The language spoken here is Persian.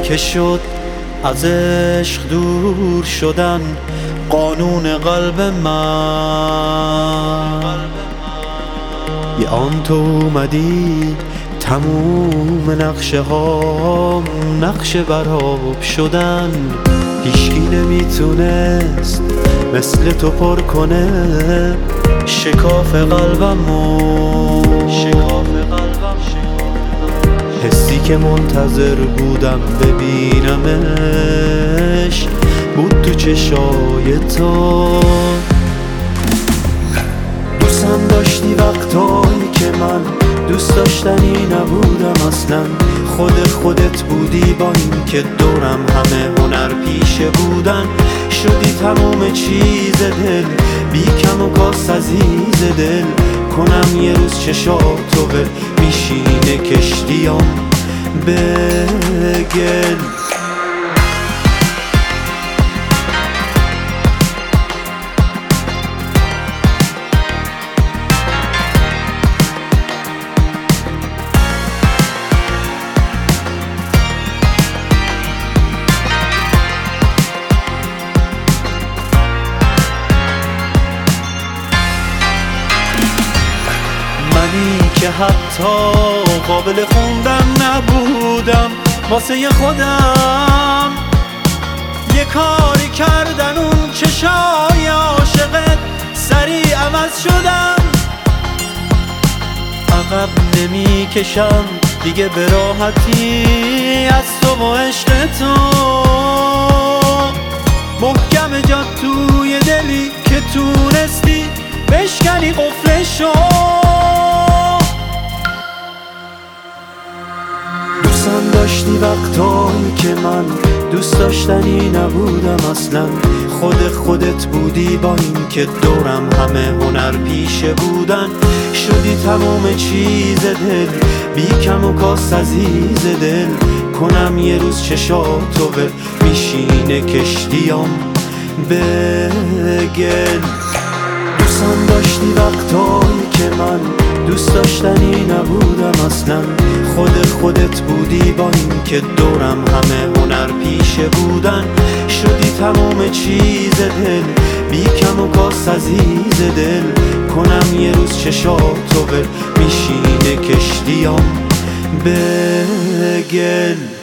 که شد از عشق دور شدن قانون قلب من. یه آن تو اومدی تموم نقشه ها نقشه براب شدن. هیچکی نمیتونست مثل تو پر کنه شکاف قلبمو. حسی که منتظر بودم ببینمش بود تو چشای تو. دوستم داشتی وقتایی که من دوست داشتنی نبودم اصلا. خودت بودی با این که دورم همه هنر پیشه بودن. شدی تموم چیز دل بی کم و کاس عزیز دل. کنم یه روز چشاتو به میشینه کشتیام به گل. منی که حتی قابل خوندن نبودم واسه خودم. یه کاری کردن اون چشای عاشقت سریع عوض شدم. عقب نمی کشم دیگه به راحتی از تو و عشق تو. محکم جا توی دلی که تونستی بشکنی قفلشو. دوستم داشتی وقتایی که من دوست داشتنی نبودم اصلا. خودت بودی با این که دورم همه هنر پیشه بودن. شدی تموم چیز دل بی کم و کاس عزیز دل. کنم یه روز چشاتو به میشینه کشتیام به گل. دوستم داشتی وقتایی که من دوست داشتنی نبودم اصلا. خودت بودی با این که دورم همه هنر پیشه بودن. شدی تموم چیز دل بی کم و کاس عزیز دل. کنم یه روز چشاتو به میشینه کشتیام به گل.